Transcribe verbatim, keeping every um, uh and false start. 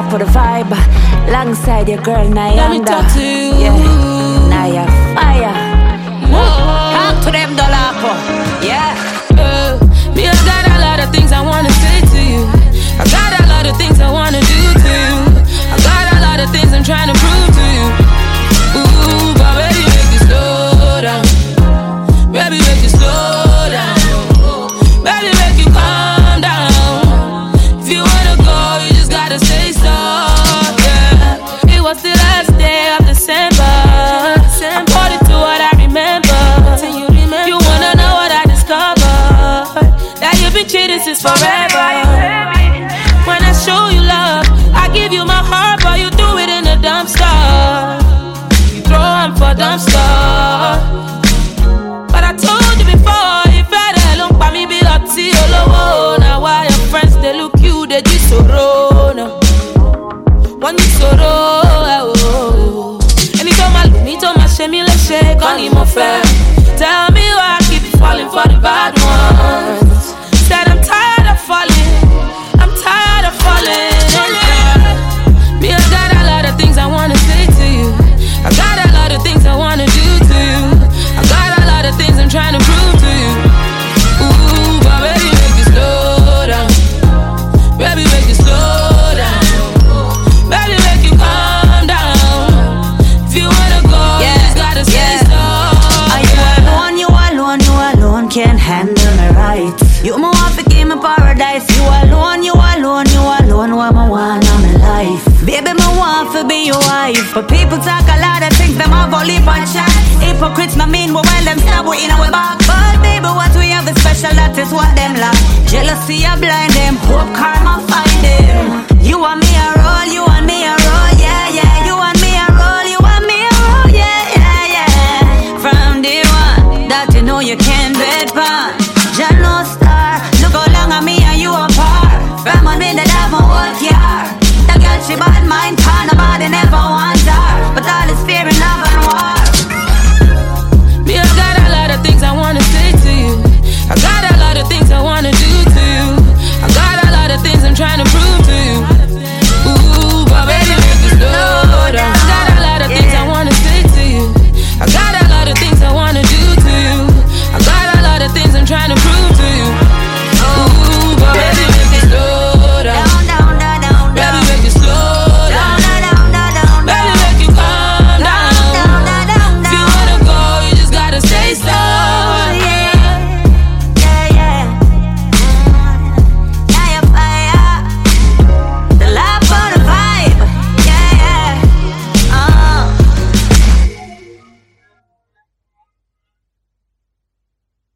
for the vibe. Alongside your girl Nyanda. Let me talk to you. Yeah. Naya fire. Talk to them Dolapo. Yeah. Uh, me, I got a lot of things I wanna say to you. I got a lot of things I wanna do to you. I got a lot of things I'm trying to prove to you. Ooh, but baby, make it slow down. Baby, make it slow down. Baby, make you calm down. If you wanna go, you just gotta say so. Yeah. It was the last day of December. I poured it to what I remember. You wanna know what I discovered? That you've been cheating since forever. When I show you love, I give you my heart, but you threw it in the dumpster. You throw them for dumpster. But I told you before, you better look by me, be like see all over. Now why your friends they look you, they just so now. One you so oh. Anytime I look, me to my shame, me let's shake on him fair. Tell me why I keep falling for the bad ones. Said I'm tired of falling, I'm tired of falling. Me, I got a lot of things I wanna say to you. I got a lot of things I wanna do to you. I got a lot of things I'm trying to prove to you. Ooh, but baby, make it slow down. Baby, make it slow down. Baby, make you calm down. If you wanna go, yeah, you just gotta say yeah. So. Are you alone, you alone, you alone can't handle me right. You my want to give me paradise. You alone, you alone, you alone, what my want on my life. Baby, my want to be your wife. But people talk a lot of things, them have only for chat. Hypocrites, my mean, but when them stab, we in our back. But baby, what we have is special, that is what them lack. Jealousy, I blind them, hope karma find them. You and me are all, you and me